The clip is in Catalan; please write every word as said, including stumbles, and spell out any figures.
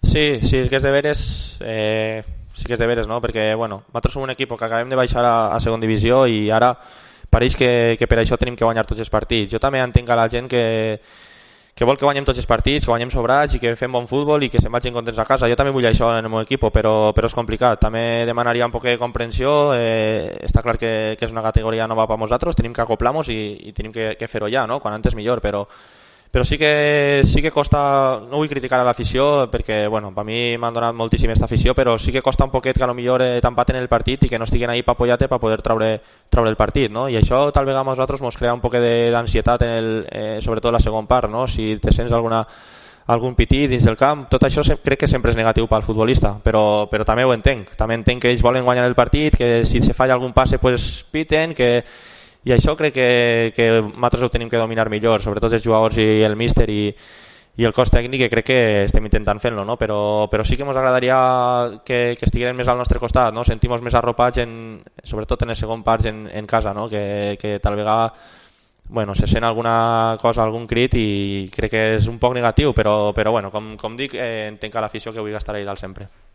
Sí, sí, que és de veres, eh, sí que és de veres, no? Perquè, bueno, nosaltres som un equip que acabem de baixar a, a segon divisió i ara pareix que, que per això tenim que guanyar tots els partits. Jo també entenc a la gent que, que vol que guanyem tots els partits, que guanyem sobrats i que fem bon futbol i que se'n vagin contents a casa. Jo també vull això en el meu equip, però, però és complicat. També demanaria un poc de comprensió. Eh, està clar que, que és una categoria nova per nosaltres, tenim que acoplar-nos i, i tenim que, que fer-ho ja, no? Quan antes millor, però però sí que, sí que costa, no vull criticar a l'afició perquè bueno, per mi m'han donat moltíssim aquesta afició, però sí que costa un poquet que potser eh, t'empaten el partit i que no estiguen ahí per apoyar-te per poder traure, traure el partit, no? I això tal vegada a nosaltres ens crea un poquet d'ansietat en el, eh, sobretot la segona part, no? Si te sents alguna, algun pití dins del camp, tot això crec que sempre és negatiu pel futbolista, però, però també ho entenc, també entenc que ells volen guanyar el partit, que si se falla algun passe pues piten, que i això crec que, que nosaltres ho tenim que dominar millor, sobretot els jugadors i el míster i, i el cos tècnic, que crec que estem intentant fer-lo, no? però, però sí que ens agradaria que, que estiguin més al nostre costat, no? Sentim-nos més arropats, en, sobretot en el segon parts en, en casa, no? que, que tal vegada bueno, se sent alguna cosa, algun crit i crec que és un poc negatiu, però, però bueno, com, com dic, eh, entenc a l'afició que vull estar allà dalt sempre.